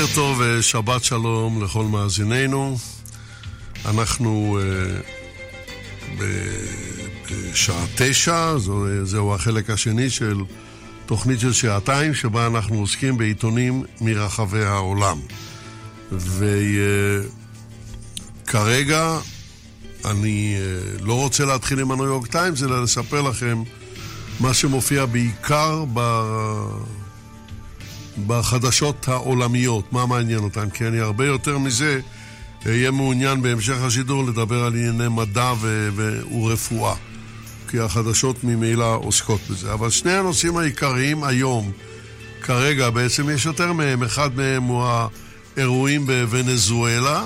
טוב ושבת שלום לכל מאזינינו. אנחנו בשעה 9, זהו החלק השני של תוכנית של שעתיים שבה אנחנו עוסקים בעיתונים מרחבי העולם. וכרגע אני לא רוצה להתחיל עם הניו יורק טיימס, אלא לספר לכם מה שמופיע בעיקר בחדשות העולמיות, מה מעניין אותם, כי אני הרבה יותר מזה אהיה מעוניין בהמשך השידור לדבר על ענייני מדע ורפואה, כי החדשות ממילא עוסקות בזה. אבל שני הנושאים העיקריים היום, כרגע בעצם יש יותר מהם. אחד מהם הוא האירועים בוונזואלה,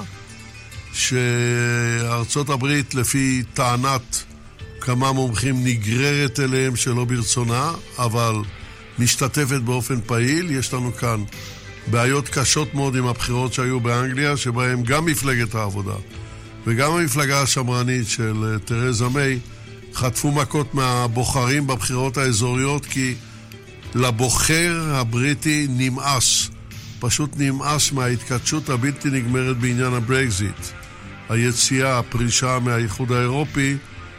שארצות הברית לפי טענת כמה מומחים נגררת אליהם שלא ברצונה, אבל משתתפת באופן פעיל. יש לנו כאן בעיות קשות מאוד עם הבחירות שהיו באנגליה, שבהם גם מפלגת העבודה וגם המפלגה השמרנית של תרזה מיי חטפו מכות מהבוחרים בבחירות האזוריות, כי לבוחר הבריטי נמאס, פשוט נמאס מההתכתשות הבלתי נגמרת בעניין הברקזיט, היציאה, הפרישה מהאיחוד האירופי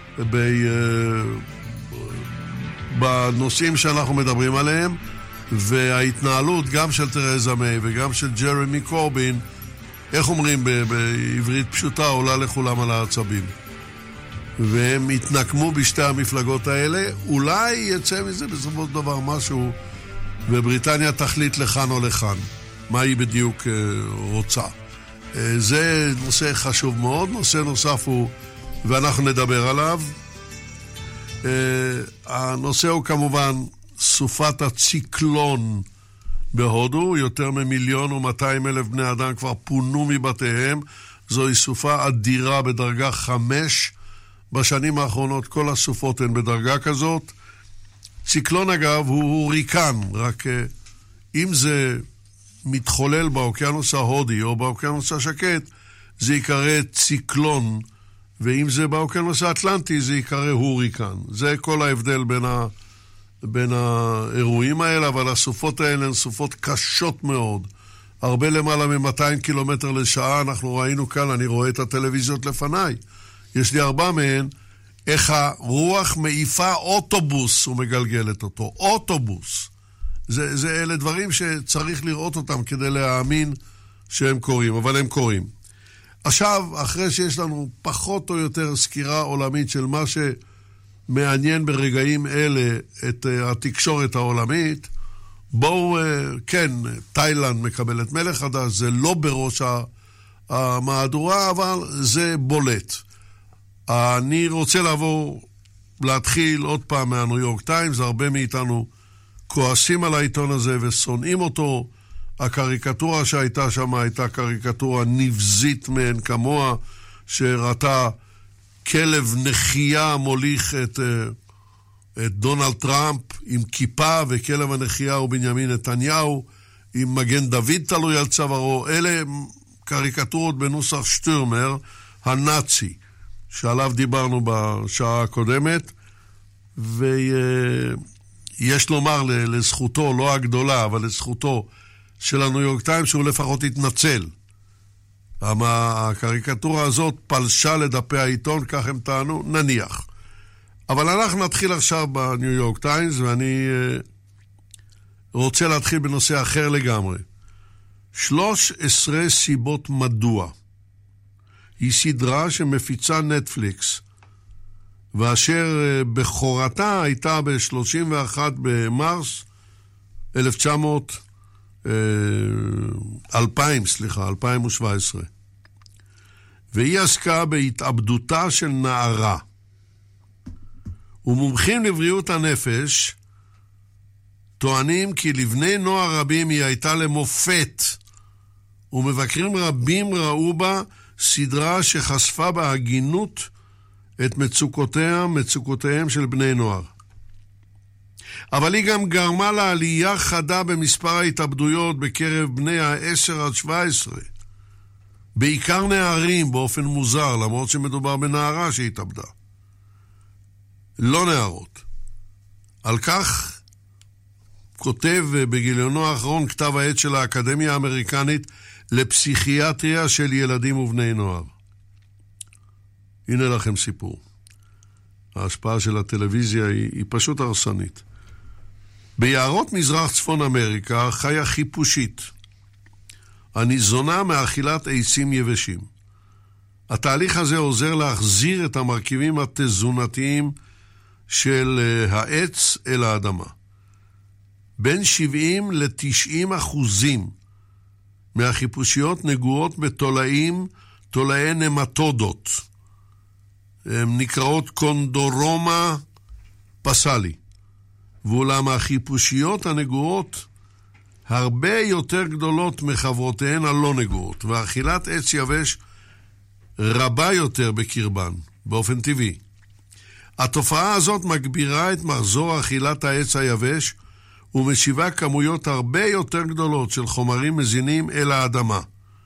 בנושאים שאנחנו מדברים עליהם, וההתנהלות גם של תרזה מיי וגם של ג'רמי קורבין, איך אומרים בעברית פשוטה, עולה לכולם על העצבים. והם התנקמו בשתי המפלגות האלה. אולי יצא מזה בסופו של דבר משהו, ובריטניה תחליט לכאן או לכאן מה היא בדיוק רוצה. זה נושא חשוב מאוד. נושא נוסף הוא, ואנחנו נדבר עליו, הנושא הוא כמובן סופת הציקלון בהודו. יותר מ1,200,000 בני אדם כבר פונו מבתיהם. זוהי סופה אדירה בדרגה 5. בשנים האחרונות כל הסופות הן בדרגה כזאת. ציקלון אגב הוא הוריקן, רק אם זה מתחולל באוקיינוס ההודי או באוקיינוס השקט זה יקרא ציקלון, ואם זה באוקיינוס האטלנטי זה יקרא הוריקן. זה כל ההבדל בין האירועים האלה. אבל הסופות האלה הן סופות קשות מאוד, הרבה למעלה מ200 קילומטר לשעה. אנחנו ראינו כאן, אני רואה את הטלוויזיות לפניי, יש לי 4 מהן, איך הרוח מעיפה אוטובוס ומגלגלת אותו. אוטובוס. אלה דברים שצריך לראות אותם כדי להאמין שהם קורים, אבל הם קורים. עכשיו, אחרי שיש לנו פחות או יותר סקירה עולמית של מה שמעניין ברגעים אלה את התקשורת העולמית, בואו, כן, תאילנד מקבלת מלך חדש, זה לא בראש המהדורה, אבל זה בולט. אני רוצה להתחיל עוד פעם מהניו יורק טיימס. הרבה מאיתנו כועסים על העיתון הזה ושונאים אותו. הקריקטורה שהייתה שם הייתה קריקטורה נבזית מאין כמוה, שהראתה כלב נחייה מוליך את דונלד טראמפ עם כיפה, וכלב הנחייה הוא בנימין נתניהו עם מגן דוד תלוי על צווארו. אלה קריקטורות בנוסח שטורמר הנאצי שעליו דיברנו בשעה הקודמת. ויש לומר לזכותו, לא הגדולה, אבל לזכותו של הניו יורק טיימס, שהוא לפחות התנצל. הקריקטורה הזאת פלשה לדפי העיתון, כך הם טענו, נניח. אבל אנחנו נתחיל עכשיו בניו יורק טיימס, ואני רוצה להתחיל בנושא אחר לגמרי. 13 סיבות מדוע. היא סדרה שמפיצה נטפליקס, ואשר בחורתה הייתה ב-31 במרס 2017. והיא עסקה בהתאבדותה של נערה. ומומחים לבריאות הנפש טוענים כי לבני נוער רבים היא הייתה למופת, ומבקרים רבים ראו בה סדרה שחשפה בהגינות את מצוקותיהם של בני נוער. אבל היא גם גרמה לעלייה חדה במספר ההתאבדויות בקרב בני 10 עד 17. בעיקר נערים באופן מוזר, למרות שמדובר בנערה שהתאבדה. לא נערות. על כך כותב בגיליונו האחרון כתב העת של האקדמיה האמריקנית לפסיכיאטריה של ילדים ובני נוער. הנה לכם סיפור. ההשפעה של הטלוויזיה היא פשוט הרסנית. ביערות מזרח צפון אמריקה חיה חיפושית, הניזונה מאכילת עצים יבשים. התהליך הזה עוזר להחזיר את המרכיבים התזונתיים של העץ אל האדמה. בין 70 ל-90% מהחיפושיות נגועות בתולעים, תולעי נמטודות. הן נקראות קונדורומה פסלי. ואולם החיפושיות הנגועות הרבה יותר גדולות מחברותיהן הלא נגועות, ואכילת עץ יבש רבה יותר בקרבן, באופן טבעי. התופעה הזאת מגבירה את מחזור אכילת העץ היבש, ומשיבה כמויות הרבה יותר גדולות של חומרים מזינים אל האדמה,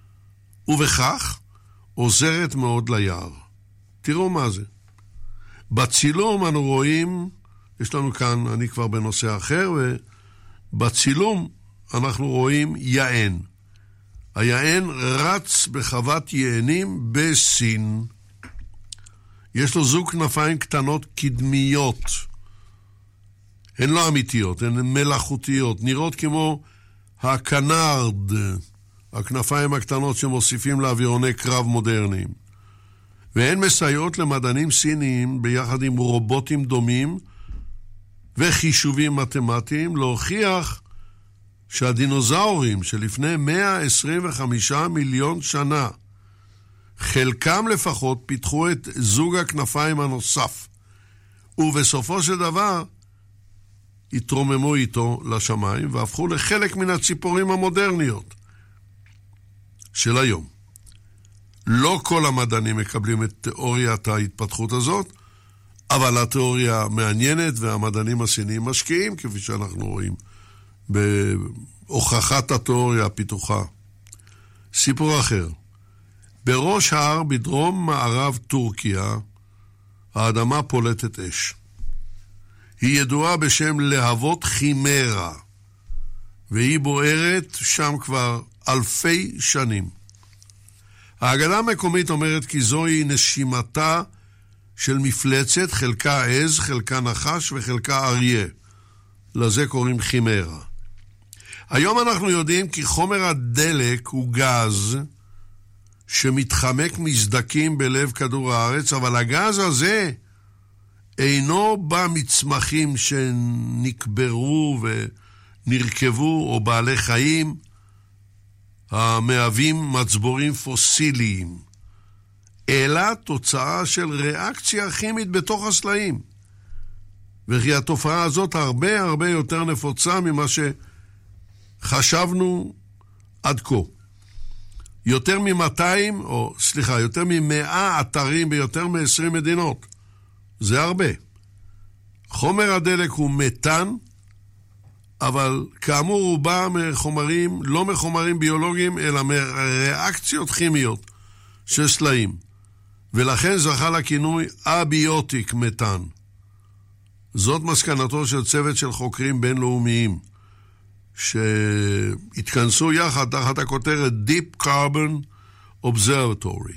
ובכך עוזרת מאוד ליער. תראו מה זה. בצילום אנו רואים, יש לנו כאן, אני כבר בנושא אחר, ובצילום אנחנו רואים יען. היען רץ בחוות יענים בסין. יש לו זוג כנפיים קטנות קדמיות. הן לא אמיתיות, הן מלאכותיות, נראות כמו הקנרד, הכנפיים הקטנות שמוסיפים לאווירוני קרב מודרניים. והן מסייעות למדענים סיניים ביחד עם רובוטים דומים וחישובים מתמטיים להוכיח שהדינוזאורים שלפני 125 מיליון שנה, חלקם לפחות פיתחו את זוג הכנפיים הנוסף, ובסופו של דבר התרוממו איתו לשמיים והפכו לחלק מן הציפורים המודרניות של היום. לא כל המדענים מקבלים את תיאוריית ההתפתחות הזאת, אבל התיאוריה מעניינת והמדענים הסיניים משקיעים, כפי שאנחנו רואים, בהוכחת התיאוריה הפיתוחה. סיפור אחר. בראש ההר בדרום מערב טורקיה, האדמה פולטת אש. היא ידועה בשם להבות חימרה, והיא בוערת שם כבר אלפי שנים. האגדה המקומית אומרת כי זוהי נשימתה של מפלצת, חלקה עז, חלקה נחש וחלקה אריה. לזה קוראים חימרה. היום אנחנו יודעים כי חומר הדלק הוא גז שמתחמק מסדקים בלב כדור הארץ, אבל הגז הזה אינו בא מצמחים שנקברו ונרכבו או בעלי חיים המהווים מצבורים פוסיליים, אלא תוצאה של ריאקציה כימית בתוך הסלעים. וכי התופעה הזאת הרבה הרבה יותר נפוצה ממה שחשבנו עד כה. יותר מ-100 אתרים ביותר מ-20 מדינות. זה הרבה. חומר הדלק הוא מתאן, אבל כאמור הוא בא מחומרים, לא מחומרים ביולוגיים, אלא מריאקציות כימיות של סלעים. ולכן זכה לכינוי אביוטיק מתאן. זאת מסקנתו של צוות של חוקרים בינלאומיים, שהתכנסו יחד תחת הכותרת Deep Carbon Observatory.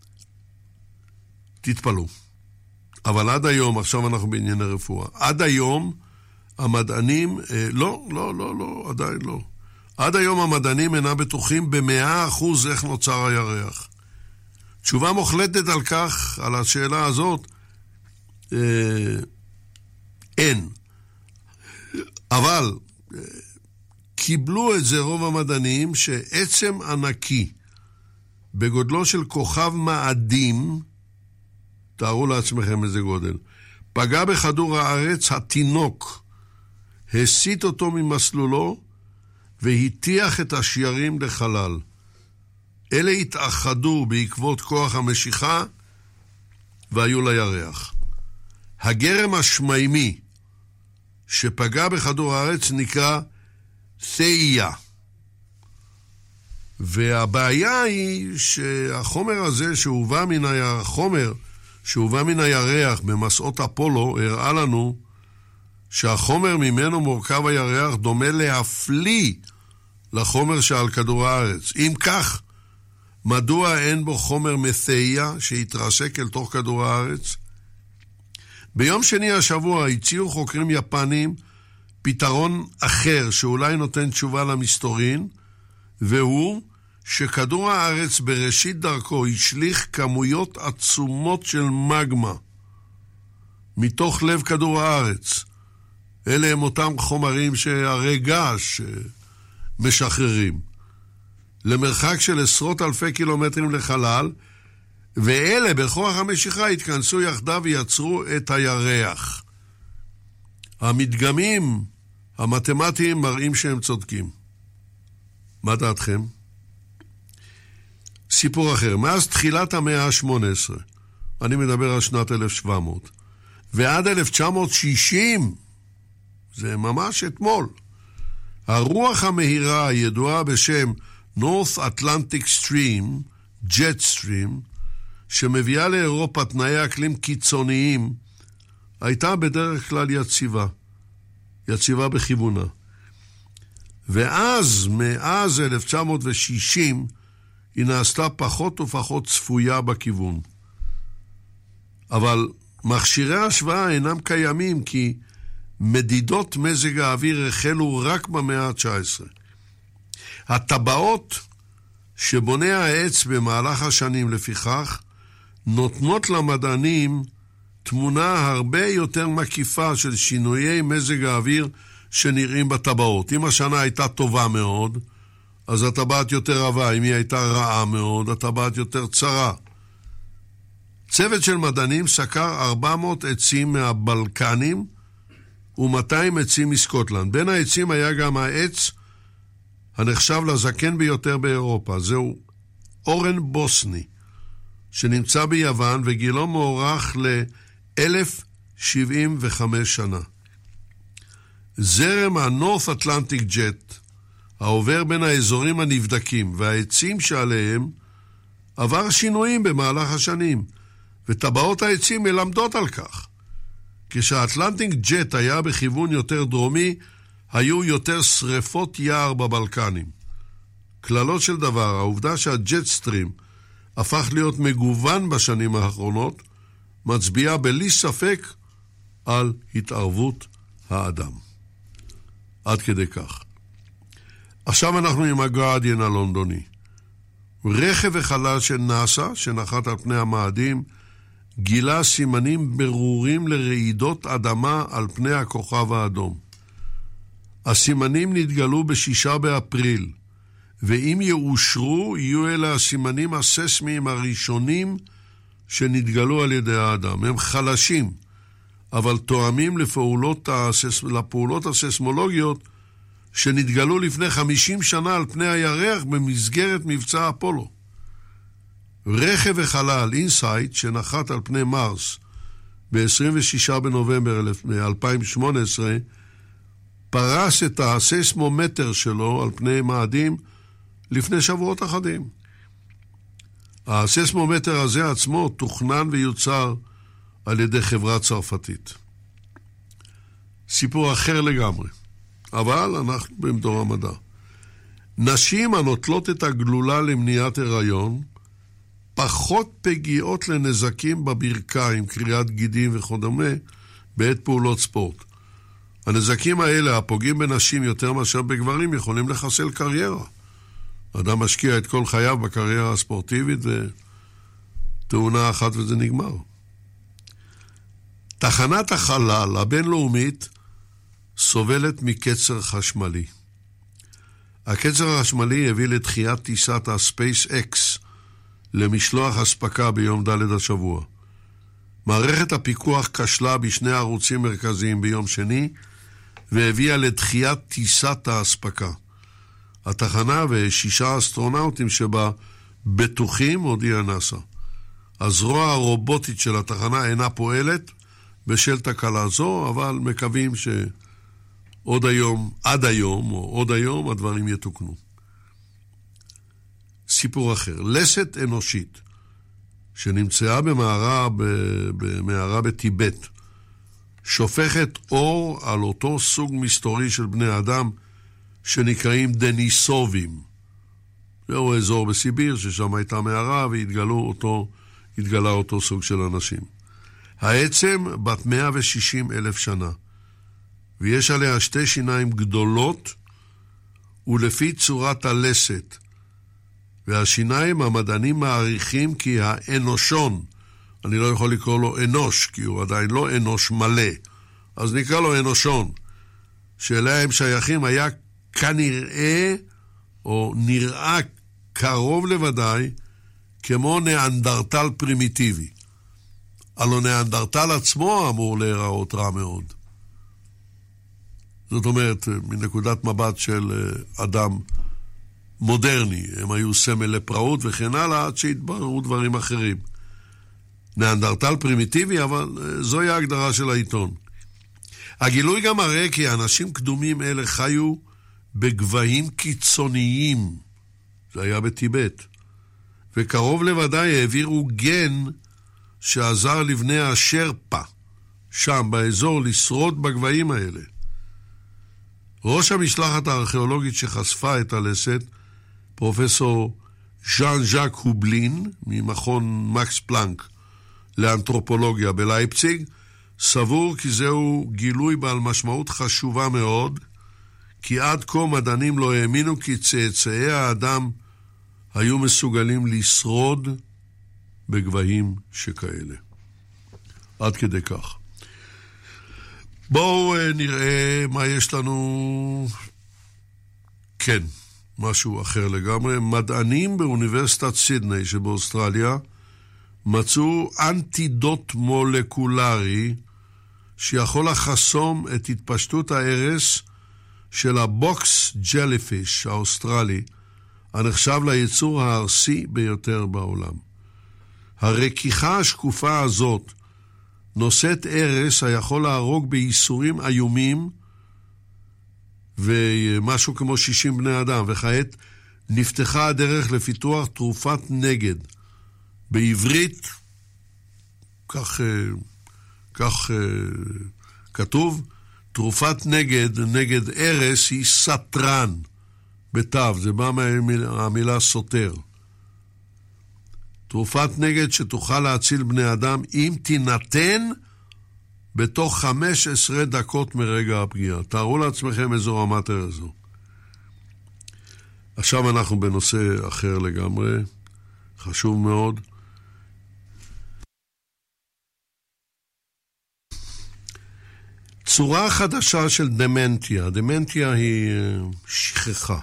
תתפלו. אבל עד היום, עכשיו אנחנו בענייני רפואה, עד היום המדענים, עדיין לא. עד היום המדענים אינם בטוחים ב100% איך נוצר הירח. תשובה מוחלטת על כך, על השאלה הזאת, אין. אבל קיבלו את זה רוב המדענים שעצם ענקי בגודלו של כוכב מאדים, תארו לעצמכם איזה גודל, פגע בכדור הארץ, התינוק הסיט אותו ממסלולו והטיח את השיירים לחלל. אלה התאחדו בעקבות כוח המשיכה והיו לירח. הגרם השמיימי שפגע בכדור הארץ נקרא תאיה. והבעיה היא שהחומר הזה שהובא מן הירח במסעות אפולו הראה לנו שהחומר ממנו מורכב הירח דומה להפליא לחומר שעל כדור הארץ. אם כך, מדוע אין בו חומר מתאיה שהתרסק אל תוך כדור הארץ? ביום שני השבוע הציעו חוקרים יפנים פתרון אחר שאולי נותן תשובה למסתורין, והוא שכדור הארץ בראשית דרכו השליך כמויות עצומות של מגמה מתוך לב כדור הארץ. אלה הם אותם חומרים שהרגש משחררים למרחק של עשרות אלפי קילומטרים לחלל, ואלה בכוח המשיכה התכנסו יחדיו ויצרו את הירח. המדגמים המתמטיים מראים שהם צודקים. מה דעתכם? סיפור אחר, מאז תחילת המאה ה-18, אני מדבר על שנת 1700, ועד 1960, זה ממש אתמול, הרוח המהירה הידועה בשם North Atlantic Stream, Jet Stream, שמביאה לאירופה תנאי אקלים קיצוניים, הייתה בדרך כלל יציבה בכיוונה. ואז, מאז 1960, היא נעשתה פחות ופחות צפויה בכיוון. אבל מכשירי ההשוואה אינם קיימים, כי מדידות מזג האוויר החלו רק במאה ה-19. הטבעות שבונה העץ במהלך השנים לפיכך, נותנות למדענים תמונה הרבה יותר מקיפה של שינויי מזג האוויר שנראים בטבעות. אם השנה הייתה טובה מאוד, אז הטבעת יותר רבה. אם היא הייתה רעה מאוד, הטבעת יותר צרה. צוות של מדענים סקר 400 עצים מהבלקנים ו200 עצים מסקוטלנד. בין העצים היה גם העץ הנחשב לזקן ביותר באירופה. זהו אורן בוסני, שנמצא ביוון וגילו מוערך ל-1075 שנה. זרם ה-North Atlantic Jet, העובר בין האזורים הנבדקים והעצים שעליהם, עבר שינויים במהלך השנים, וטבעות העצים מלמדות על כך. כשהאטלנטיק ג'ט היה בכיוון יותר דרומי, היו יותר שריפות יער בבלקנים. כללות של דבר, העובדה שהג'ט סטרים הפך להיות מגוון בשנים האחרונות, מצביעה בלי ספק על התערבות האדם. עד כדי כך. עכשיו אנחנו עם הגרדיאן הלונדוני. רכב החלל של נאסא, שנחת על פני המאדים, גילה סימנים ברורים לרעידות אדמה על פני הכוכב האדום. הסימנים נתגלו ב6 באפריל, ואם יאושרו, יהיו אלה הסימנים הססמיים הראשונים שנתגלו על ידי האדם. הם חלשים, אבל תואמים לפעולות הססמולוגיות שנתגלו לפני 50 שנה על פני הירח במסגרת מבצע אפולו. רכב החלל, אינסייט, שנחת על פני מרס ב-26 בנובמבר 2018, פרס את הססמומטר שלו על פני מאדים לפני שבועות אחדים. הססמומטר הזה עצמו תוכנן ויוצר על ידי חברה צרפתית. סיפור אחר לגמרי, אבל אנחנו במדור המדע. נשים הנוטלות את הגלולה למניעת הריון פחות פגיעות לנזקים בברכיים, קריאת גידים וכדומה, בעת פעולות ספורט. הנזקים האלה, הפוגעים בנשים יותר מאשר בגברים, יכולים לחסל קריירה. אדם משקיע את כל חייו בקריירה הספורטיבית ותאונה אחת וזה נגמר. תחנת החלל הבינלאומית סובלת מקצר חשמלי. הקצר החשמלי הביא לדחיית טיסת הספייס-אקס למשלוח הספקה ביום ד' השבוע. מערכת הפיקוח כשלה בשני ערוצים מרכזיים ביום שני, והביאה לדחיית טיסת ההספקה. התחנה ו6 אסטרונאוטים שבה בטוחים, הודיע נאסא. הזרוע הרובוטית של התחנה אינה פועלת בשל תקלה זו, אבל מקווים שעוד היום, עד היום או עוד היום, הדברים יתוקנו. סיפור אחר, לסת אנושית שנמצאה במערה בטיבט, שופכת אור על אותו סוג מסתורי של בני אדם שנקראים דניסובים. זהו אזור בסיביר ששם הייתה מערה והתגלה אותו סוג של אנשים. העצם בת 160,000 שנה, ויש עליה 2 שיניים גדולות ולפי צורת הלסת. והשיניים המדענים מעריכים כי האנושון, אני לא יכול לקרוא לו אנוש, כי הוא עדיין לא אנוש מלא, אז נקרא לו אנושון, שאליה הם שייכים, היה כנראה, או נראה קרוב לוודאי, כמו נאנדרטל פרימיטיבי. הלא נאנדרטל עצמו אמור להיראות רע מאוד. זאת אומרת, מנקודת מבט של אדם מודרני, הם היו סמל לפראות וכן הלאה, עד שהתבררו דברים אחרים. נאנדרטל פרימיטיבי, אבל זוהי ההגדרה של העיתון. הגילוי גם מראה כי אנשים קדומים אלה חיו בגבהים קיצוניים, זה היה בטיבט, וקרוב לוודאי העבירו גן שעזר לבני השרפה, שם באזור, לשרוד בגבהים האלה. ראש המשלחת הארכיאולוגית שחשפה את הלסת, פרופסור ז'אן ז'אק הובלין, ממכון מקס פלנק לאנתרופולוגיה בלייפציג, סבור כי זהו גילוי בעל משמעות חשובה מאוד, כי עד כה מדענים לא האמינו כי צאצאי האדם היו מסוגלים לשרוד בגבהים שכאלה. עד כדי כך. בואו נראה מה יש לנו. כן, משהו אחר לגמרי. מדענים באוניברסיטת סידני שבאוסטרליה מצאו אנטידוט מולקולרי שיכול לחסום את התפשטות ההרס של הבוקס ג'ליפיש האוסטרלי, הנחשב ליצור הארסי ביותר בעולם. הרקיחה השקופה הזאת נושאת הרס היכול להרוג בייסורים איומים ומשהו כמו 60 בני אדם, וכעת נפתחה הדרך לפיתוח תרופת נגד. בעברית, כך כתוב, תרופת נגד הרס היא סטרן, בתו, זה בא מהמילה סותר. תרופת נגד שתוכל להציל בני אדם אם תינתן בתוך 15 דקות מרגע הפגיעה. תארו לעצמכם איזו רמת הרזו. עכשיו אנחנו בנושא אחר לגמרי, חשוב מאוד. צורה חדשה של דמנטיה. דמנטיה היא שכחה,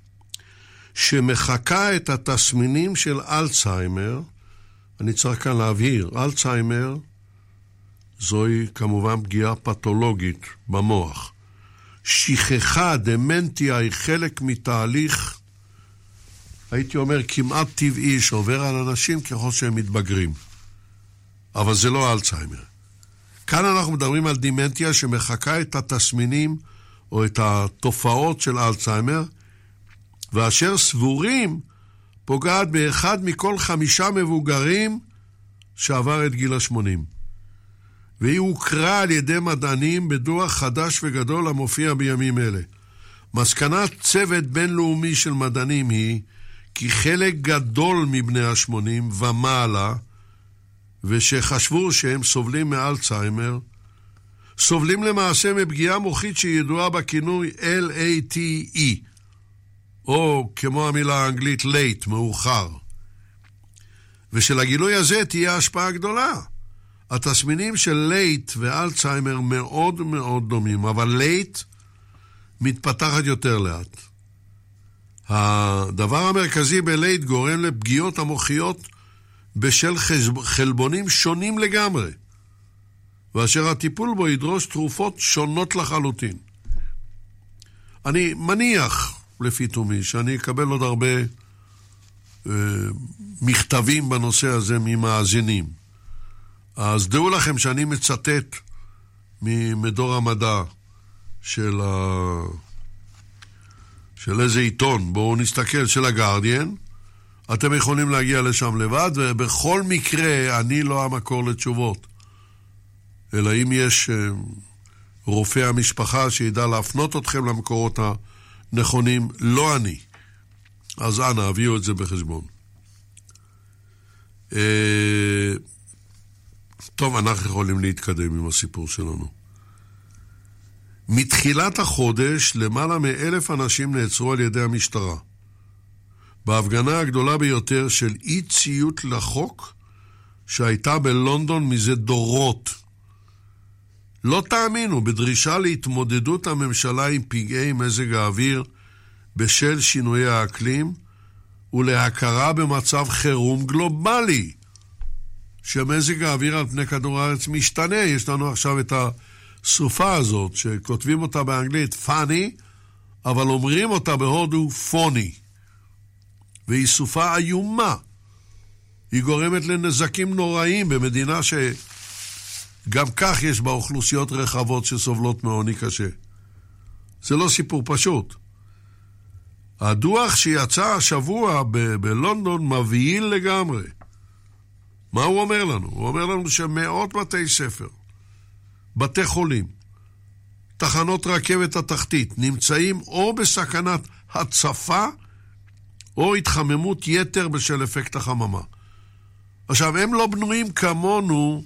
שמחקה את התסמינים של אלצהיימר. אני צריך כאן להבהיר, אלצהיימר זוהי כמובן פגיעה פתולוגית במוח. שכחה, דמנטיה, היא חלק מתהליך, הייתי אומר, כמעט טבעי, שעובר על אנשים ככל שהם מתבגרים. אבל זה לא אלצהיימר. כאן אנחנו מדברים על דמנטיה שמחקה את התסמינים או את התופעות של אלצהיימר, ואשר סבורים פוגעת באחד מכל 5 מבוגרים שעבר את גיל 80. והיא הוכרה על ידי מדענים בדוח חדש וגדול המופיע בימים אלה. מסקנת צוות בינלאומי של מדענים היא כי חלק גדול מבני ה-80 ומעלה, ושחשבו שהם סובלים מאלצהיימר, סובלים למעשה מפגיעה מוחית שידועה בכינוי LATE, או כמו המילה האנגלית late, מאוחר. ושלגילוי הזה תהיה השפעה גדולה. התסמינים של לייט ואלצהיימר מאוד מאוד דומים, אבל לייט מתפתחת יותר לאט. הדבר המרכזי בלייט גורם לפגיעות המוחיות בשל חלבונים שונים לגמרי, ואשר הטיפול בו ידרוש תרופות שונות לחלוטין. אני מניח לפי תומי שאני אקבל עוד הרבה מכתבים בנושא הזה ממאזינים. אז דעו לכם שאני מצטט ממדור המדע של איזה עיתון, בואו נסתכל, של הגארדיאן. אתם יכולים להגיע לשם לבד, ובכל מקרה אני לא המקור לתשובות. אלא אם יש רופא המשפחה שידע להפנות אתכם למקורות הנכונים, לא אני. אז אנא, הביאו את זה בחשבון. טוב, אנחנו יכולים להתקדם עם הסיפור שלנו. מתחילת החודש, למעלה מ1,000 אנשים נעצרו על ידי המשטרה. בהפגנה הגדולה ביותר של אי ציות לחוק, שהייתה בלונדון מזה דורות. לא תאמינו, בדרישה להתמודדות הממשלה עם פגעי מזג האוויר בשל שינויי האקלים, ולהכרה במצב חירום גלובלי, שמזג האוויר על פני כדור הארץ משתנה. יש לנו עכשיו את הסופה הזאת, שכותבים אותה באנגלית פאני, אבל אומרים אותה בהודו פוני. והיא סופה איומה. היא גורמת לנזקים נוראים במדינה שגם כך יש בה אוכלוסיות רחבות שסובלות מעוני קשה. זה לא סיפור פשוט. הדוח שיצא השבוע בלונדון מבהיל לגמרי. מה הוא אומר לנו? הוא אומר לנו שמאות בתי ספר, בתי חולים, תחנות רכבת התחתית, נמצאים או בסכנת הצפה, או התחממות יתר בשל אפקט החממה. עכשיו, הם לא בנויים כמונו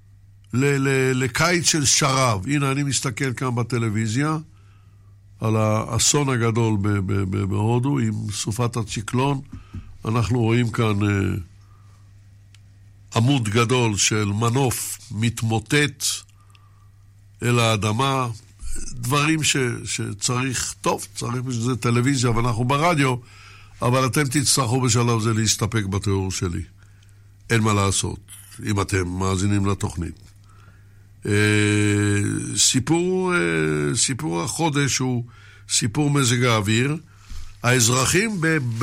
לקיץ של שרב. הנה, אני מסתכל כאן בטלוויזיה על האסון הגדול בהודו עם סופת הציקלון. אנחנו רואים כאן עמוד גדול של מנוף מתמוטט אל האדמה, דברים שצריך, טוב, צריך בשביל זה טלוויזיה, ואנחנו ברדיו, אבל אתם תצטרכו בשלב זה להסתפק בתיאור שלי. אין מה לעשות, אם אתם מאזינים לתוכנית. סיפור החודש הוא סיפור מזג האוויר. האזרחים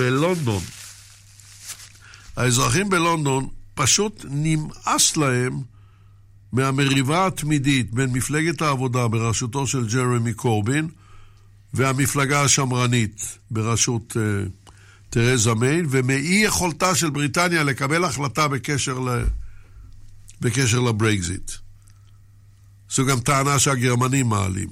בלונדון פשוט נמאס להם מהמריבה התמידית בין מפלגת העבודה בראשותו של ג'רמי קורבין והמפלגה השמרנית בראשות תרזה מיי, ומאי יכולתה של בריטניה לקבל החלטה בקשר לברקזיט. זו גם טענה שהגרמנים מעלים.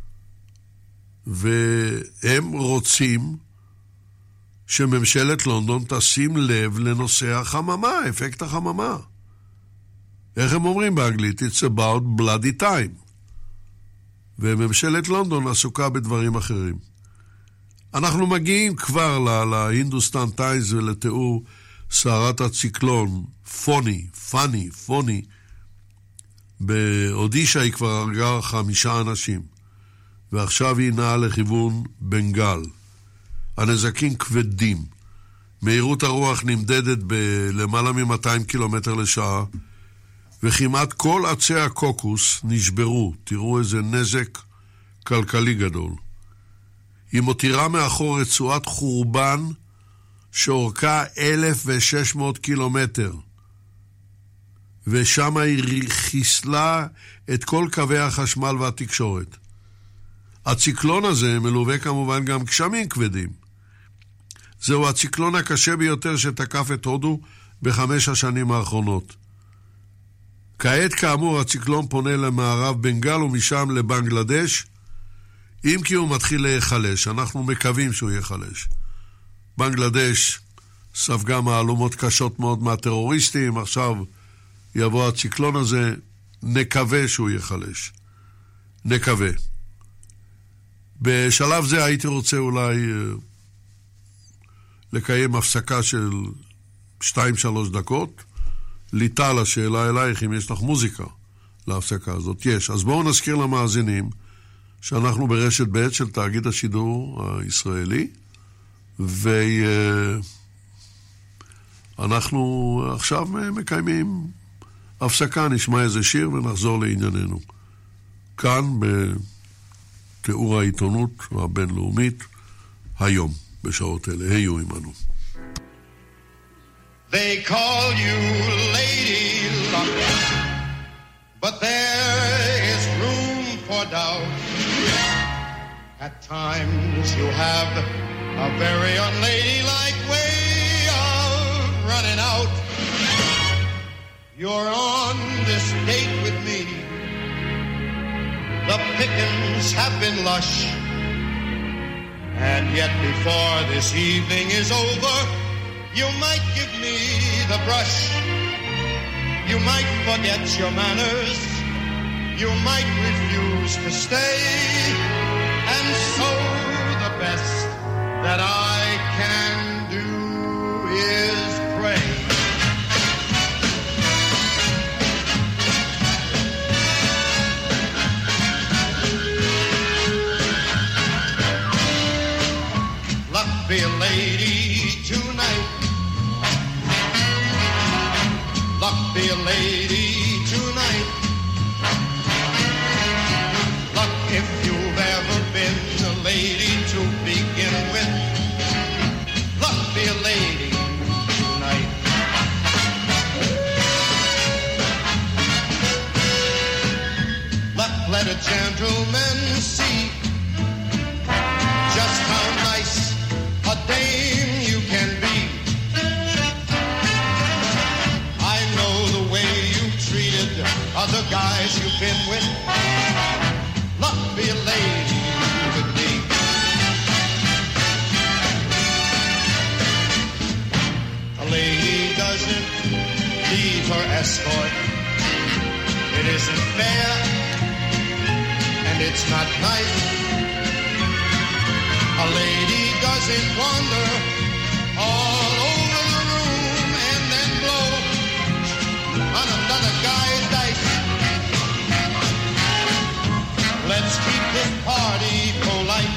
והם רוצים שממשלת לונדון תשים לב לנושא החממה, אפקט החממה. איך הם אומרים באנגלית? It's about bloody time. וממשלת לונדון עסוקה בדברים אחרים. אנחנו מגיעים כבר להינדוסטן טיימס ולתיאור סערת הציקלון, פוני. באודישה היא כבר הרגה 5 אנשים, ועכשיו היא נעה לכיוון בנגל. הנזקים כבדים. מהירות הרוח נמדדת בלמעלה מ-200 קילומטר לשעה, וכמעט כל עצי הקוקוס נשברו. תראו איזה נזק כלכלי גדול. היא מותירה מאחור רצועת חורבן שאורכה 1,600 קילומטר. ושם היא חיסלה את כל קווי החשמל והתקשורת. הציקלון הזה מלווה כמובן גם גשמים כבדים. זהו הציקלון הקשה ביותר שתקף את הודו ב5 השנים האחרונות. כעת כאמור הציקלון פונה למערב בנגל ומשם לבנגלדש, אם כי הוא מתחיל להיחלש. אנחנו מקווים שהוא ייחלש. בנגלדש ספגה מהלומות קשות מאוד מהטרוריסטים, עכשיו יבוא הציקלון הזה, נקווה שהוא ייחלש. נקווה. בשלב זה הייתי רוצה אולי לקיים הפסקה של 2-3 דקות. ליטל, השאלה אלייך אם יש לך מוזיקה להפסקה הזאת. יש. אז בואו נזכיר למאזינים שאנחנו ברשת ב' של תאגיד השידור הישראלי, ואנחנו עכשיו מקיימים הפסקה, נשמע איזה שיר ונחזור לענייננו. כאן בתיאור העיתונות הבינלאומית היום בשעות אלה. היו עמנו. They call you Lady Luck, but there is room for doubt. At times you have a very unladylike way of running out. You're on this date with me, seconds have been lush. And yet before this evening is over, you might give me the brush. You might forget your manners. You might refuse to stay. And so the best that I can do is pray. Luck be a lady tonight. Luck be a lady tonight. Luck if you've ever been a lady to begin with. Luck be a lady tonight. Luck let a gentleman see just how nice a dame you can be. I know the way you treated other guys you've been with. Luck be a lady with me. A lady doesn't leave her escort. It isn't fair, and it's not nice. A lady doesn't wander all over the room and then blow on another guy's dice. Let's keep this party polite.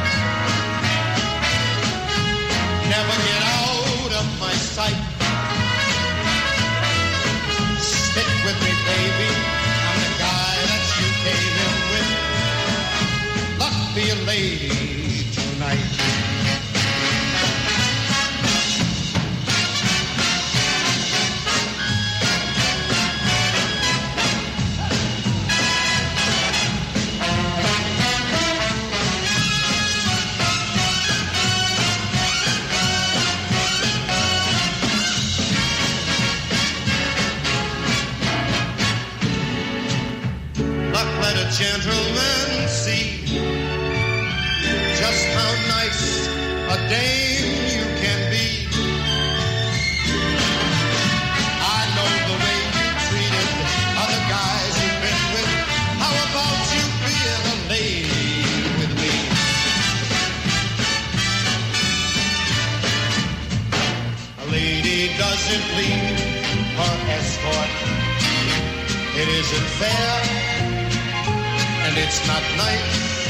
Never get out of my sight. Stick with me, baby. I'm the guy that you came in with. Luck be a lady tonight. Luck let a gentleman see just how nice a dame you can be. I know the way you treated other guys you've been with. How about you being a lady with me? A lady doesn't leave her escort. It isn't fair, and it's not nice.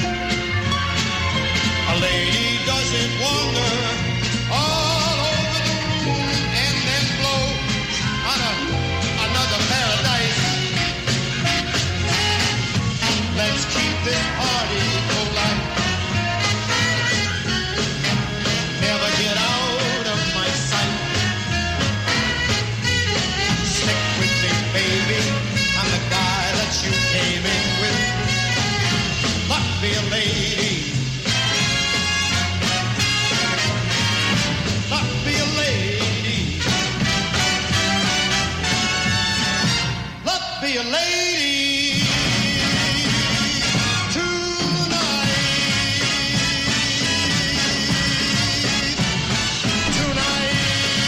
A lady doesn't wander all over the room and then blow on another paradise. Let's keep this party polite. Never get out of my sight. Stick with me, baby. I'm the guy that you came in with. Luck be a lady. Luck be a lady. Luck be a lady tonight. Tonight.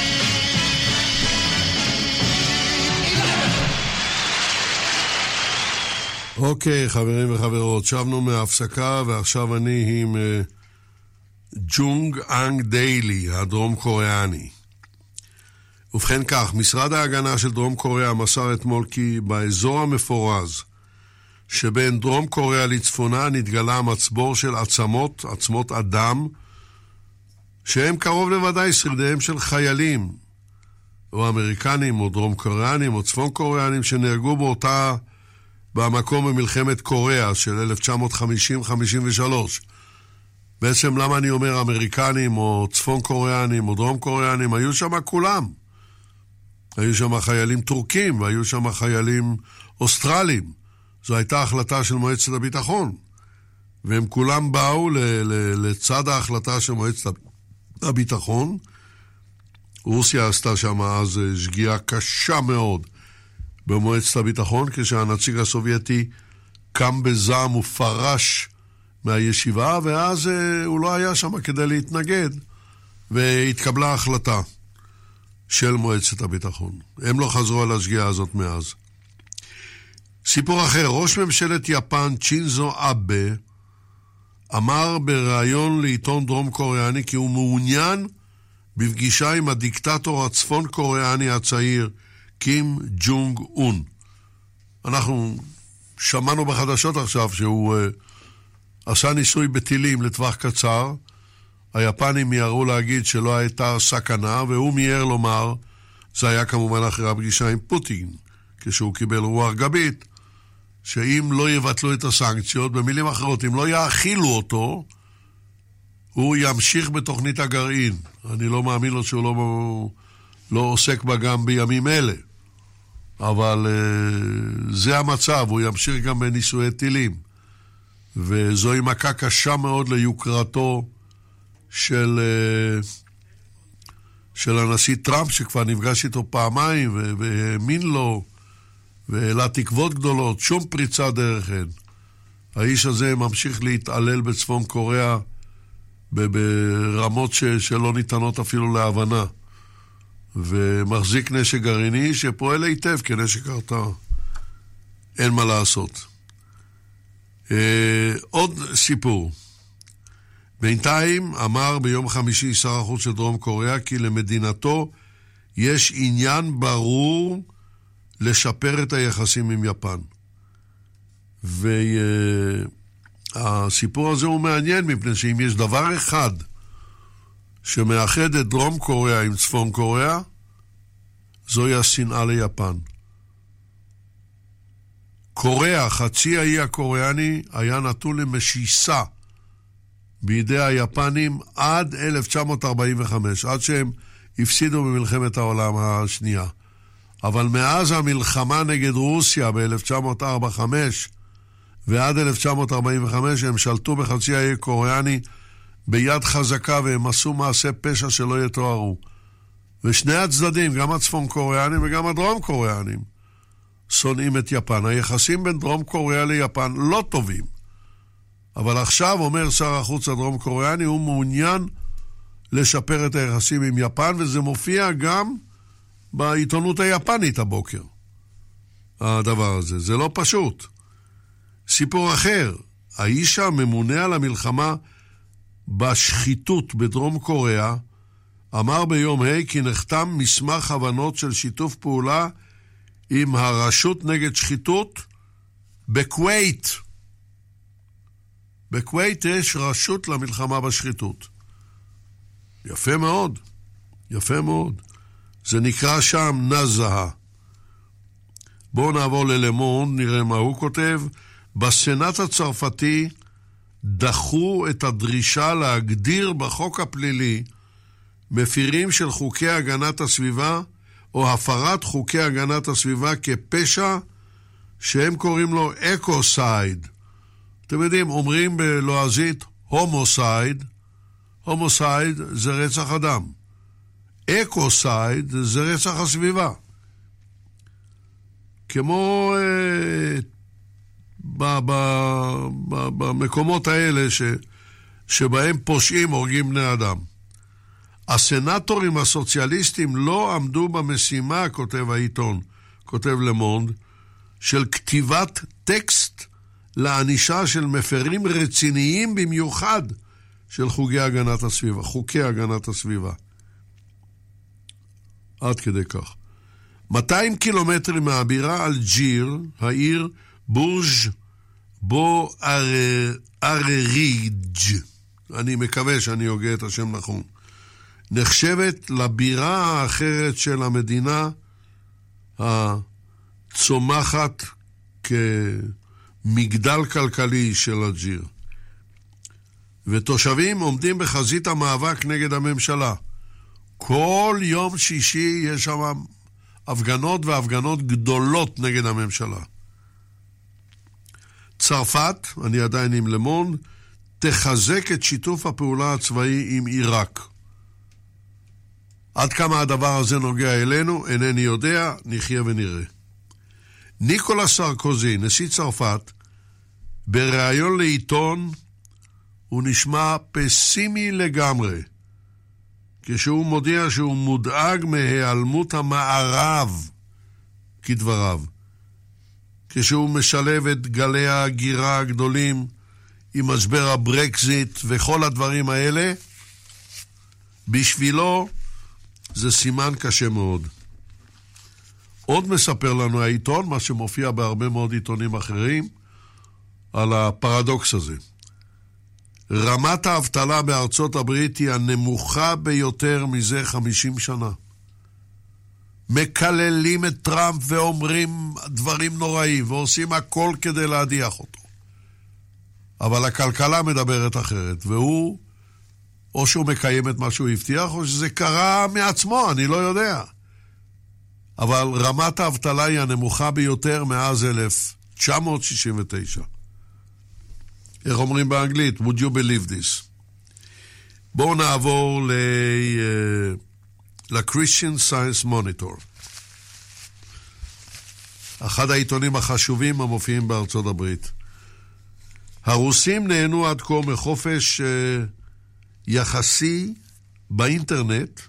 11. אוקיי, חברים וחברות, שבנו מההפסקה, ועכשיו אני עם ג'ונג אנג דיילי, הדרום קוריאני. ובכן כך, משרד ההגנה של דרום קוריאה מסר אתמול כי באזור המפורז שבין דרום קוריאה לצפונה נתגלה מצבור של עצמות אדם, שהם קרוב לוודאי שרידיהם של חיילים, או אמריקנים, או דרום קוריאנים, או צפון קוריאנים, שנהרגו במקום במלחמת קוריאה של 1950-53. בעצם למה אני אומר אמריקנים, או צפון קוריאנים, או דרום קוריאנים? היו שם כולם. היו שם חיילים טורקים, והיו שם חיילים אוסטרלים. זו הייתה החלטה של מועצת הביטחון. והם כולם באו לצד ההחלטה של מועצת הביטחון. רוסיה עשתה שם אז שגיאה קשה מאוד במועצת הביטחון, כשהנציג הסובייטי קם בזעם ופרש מהישיבה, ואז הוא לא היה שם כדי להתנגד, והתקבלה החלטה של מועצת הביטחון. הם לא חזרו על השגיאה הזאת מאז. סיפור אחר, ראש ממשלת יפן צ'ינזו אבה אמר בראיון לעיתון דרום קוריאני כי הוא מעוניין בפגישה עם הדיקטטור הצפון קוריאני הצעיר קים ג'ונג און. אנחנו שמענו בחדשות עכשיו שהוא עשה ניסוי בטילים לטווח קצר. היפנים מיהרו להגיד שלא הייתה סכנה, והוא מיהר לומר, זה היה כמובן אחרי הפגישה עם פוטין, כשהוא קיבל רוח גבית, שאם לא יבטלו את הסנקציות, במילים אחרות, אם לא יאכילו אותו, הוא ימשיך בתוכנית הגרעין. אני לא מאמין לו שהוא לא עוסק בה גם בימים אלה. אבל זה המצב, הוא ימשיך גם בניסויי טילים. וזוהי מכה קשה מאוד ליוקרתו של הנשיא טראמפ, שכבר נפגש איתו פעמיים והאמין לו והעלה תקוות גדולות, שום פריצה דרך אין. האיש הזה ממשיך להתעלל בצפון קוריאה ברמות שלא ניתנות אפילו להבנה, ומחזיק נשק גרעיני שפועל היטב כנשק הרתעה. אין מה לעשות. עוד סיפור. בינתיים אמר ביום חמישי שר החוץ של דרום קוריאה כי למדינתו יש עניין ברור לשפר את היחסים עם יפן. והסיפור הזה הוא מעניין מפני שאם יש דבר אחד שמאחד את דרום קוריאה עם צפון קוריאה, זוהי השנאה ליפן. קוריאה, חצי האי הקוריאני, היה נתון למשיסה בידי היפנים עד 1945, עד שהם הפסידו במלחמת העולם השנייה. אבל מאז המלחמה נגד רוסיה ב-1945 ועד 1945 הם שלטו בחצי האי הקוריאני ביד חזקה, והם עשו מעשה פשע שלא יתוארו. ושני הצדדים, גם הצפון קוריאנים וגם הדרום קוריאנים, שונאים את יפן. היחסים בין דרום קוריאה ליפן לא טובים. אבל עכשיו אומר שר החוץ הדרום קוריאני, הוא מעוניין לשפר את היחסים עם יפן, וזה מופיע גם בעיתונות היפנית הבוקר. הדבר הזה, זה לא פשוט. סיפור אחר, האיש הממונה על המלחמה בשחיתות בדרום קוריאה, אמר ביום ה' כי נחתם מסמך הבנות של שיתוף פעולה עם הרשות נגד שחיתות בכווית. בכווית יש רשות למלחמה בשחיתות. יפה מאוד, יפה מאוד. זה נקרא שם נזהה. בואו נעבור ללמון, נראה מה הוא כותב. בסנאט הצרפתי דחו את הדרישה להגדיר בחוק הפלילי מפירים של חוקי הגנת הסביבה או הפרת חוקי הגנת הסביבה כפשע שהם קוראים לו אקוסייד. אתם יודעים, אומרים בלועזית הומוסייד. הומוסייד זה רצח אדם. אקוסייד זה רצח הסביבה. כמו במקומות האלה שבהם פושעים הורגים בני אדם. הסנטורים הסוציאליסטים לא עמדו במשימה, כותב העיתון, כותב למונד, של כתיבת טקסט לענישה של מפרים רציניים במיוחד של חוקי הגנת הסביבה. חוקי הגנת הסביבה. עד כדי כך. 200 קילומטרים מהבירה אלג'יר, העיר בורג' בו ארריג', אני מקווה שאני הוגה את השם נכון, נחשבת לבירה האחרת של המדינה הצומחת כמגדל כלכלי של אלג'יר. ותושבים עומדים בחזית המאבק נגד הממשלה. כל יום שישי יש שם הפגנות והפגנות גדולות נגד הממשלה. צרפת, אני עדיין עם למון, תחזק את שיתוף הפעולה הצבאי עם עיראק. עד כמה הדבר הזה נוגע אלינו, אינני יודע, נחיה ונראה. ניקולס סרקוזי, נשיא צרפת, בריאיון לעיתון הוא נשמע פסימי לגמרי, כשהוא מודיע שהוא מודאג מהיעלמות המערב, כדבריו, כשהוא משלב את גלי ההגירה הגדולים עם משבר הברקזיט וכל הדברים האלה. בשבילו זה סימן קשה מאוד. עוד מספר לנו העיתון, מה שמופיע בהרבה מאוד עיתונים אחרים, על הפרדוקס הזה. רמת האבטלה בארצות הברית היא הנמוכה ביותר מזה 50 שנה. מקללים את טראמפ ואומרים דברים נוראים, ועושים הכל כדי להדיח אותו. אבל הכלכלה מדברת אחרת, והוא, או שהוא מקיים את מה שהוא הבטיח, או שזה קרה מעצמו, אני לא יודע. אבל רמת האבטלה היא הנמוכה ביותר מאז 1969. איך אומרים באנגלית? Would you believe this? בואו נעבור ל-Christian Science Monitor. אחד העיתונים החשובים המופיעים בארצות הברית. הרוסים נהנו עד כה מחופש יחסי באינטרנט,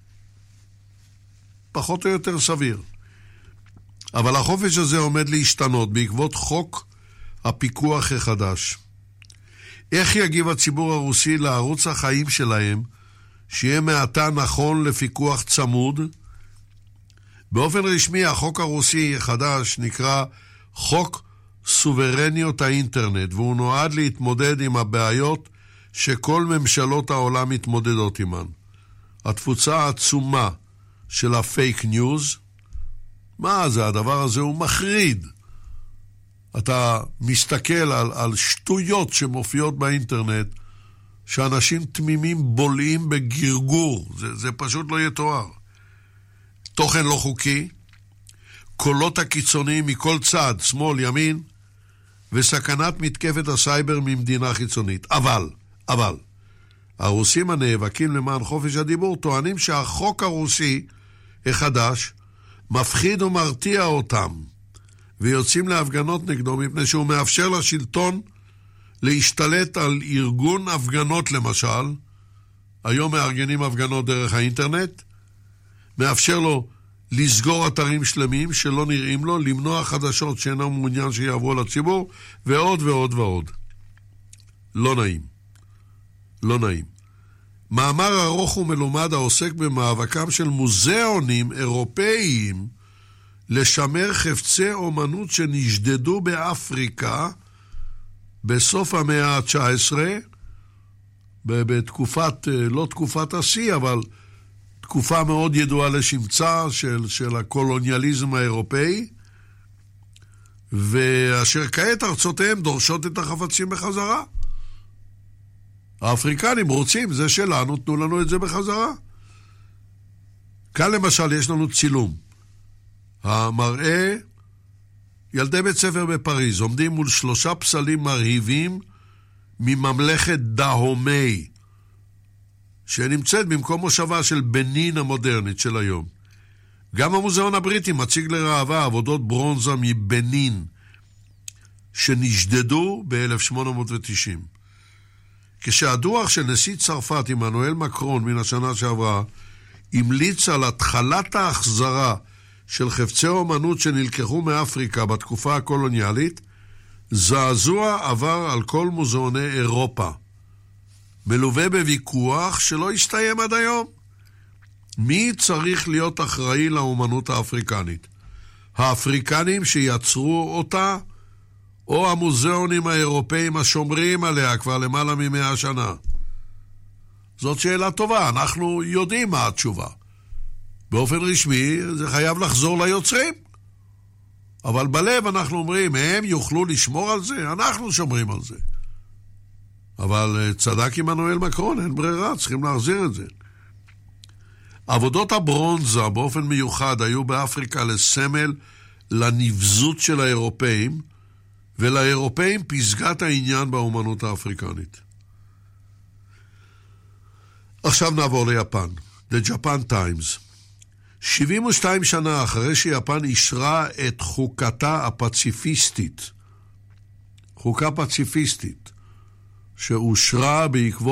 פחות או יותר סביר. אבל החופש הזה עומד להשתנות בעקבות חוק הפיקוח החדש. איך יגיב הציבור הרוסי לערוץ החיים שלהם, שיהיה מעתה נכון לפיקוח צמוד? באופן רשמי, החוק הרוסי החדש נקרא חוק סוברניות האינטרנט, והוא נועד להתמודד עם הבעיות שכל ממשלות העולם מתמודדות עימן. התפוצה העצומה של הפייק ניוז, מה זה? הדבר הזה הוא מחריד. אתה מסתכל על שטויות שמופיעות באינטרנט, שאנשים תמימים בולעים בגרגור. זה פשוט לא יתואר. תוכן לא חוקי, קולות הקיצוניים מכל צד, שמאל, ימין, וסכנת מתקפת הסייבר ממדינה חיצונית. אבל, הרוסים הנאבקים למען חופש הדיבור טוענים שהחוק הרוסי החדש מפחיד ומרתיע אותם, ויוצאים להפגנות נגדו מפני שהוא מאפשר לשלטון להשתלט על ארגון הפגנות למשל. היום מארגנים הפגנות דרך האינטרנט, מאפשר לו לסגור אתרים שלמים שלא נראים לו, למנוע חדשות שאינם מעוניין שיעברו לציבור, ועוד ועוד ועוד. לא נעים. מאמר ארוך ומלומד העוסק במאבקם של מוזיאונים אירופאיים לשמר חפצי אומנות שנשדדו באפריקה בסוף המאה ה-19, בתקופת, לא תקופת השיא, אבל תקופה מאוד ידועה לשמצה של הקולוניאליזם האירופאי, ואשר כעת ארצותיהם דורשות את החפצים בחזרה. האפריקנים רוצים, זה שלנו, תנו לנו את זה בחזרה. כאן למשל יש לנו צילום. המראה ילדי בית ספר בפריז עומדים מול 3 פסלים מרהיבים מממלכת דהומי, שנמצאת במקום מושבה של בנין המודרנית של היום. גם המוזיאון הבריטי מציג לראווה עבודות ברונזה מבנין, שנשדדו ב-1890. כשהדוח של נשיא צרפת, עמנואל מקרון, מן השנה שעברה, המליץ על התחלת ההחזרה של חפצי אומנות שנלקחו מאפריקה בתקופה הקולוניאלית, זעזוע עבר על כל מוזיאוני אירופה, מלווה בוויכוח שלא הסתיים עד היום. מי צריך להיות אחראי לאומנות האפריקנית? האפריקנים שיצרו אותה, או המוזיאונים האירופאים השומרים עליה כבר למעלה מ100 שנה? זאת שאלה טובה, אנחנו יודעים מה התשובה. באופן רשמי זה חייב לחזור ליוצרים. אבל בלב אנחנו אומרים, הם יוכלו לשמור על זה, אנחנו שומרים על זה. אבל צדק עמנואל מקרון, אין ברירה, צריכים להחזיר את זה. עבודות הברונזה באופן מיוחד היו באפריקה לסמל לנבזות של האירופאים, ולאירופאים פסגת העניין באומנות האפריקנית. עכשיו נעבור ליפן. The Japan Times. 72 שנה אחרי שיפן אישרה את חוקתה הפציפיסטית, חוקה פציפיסטית, שאושרה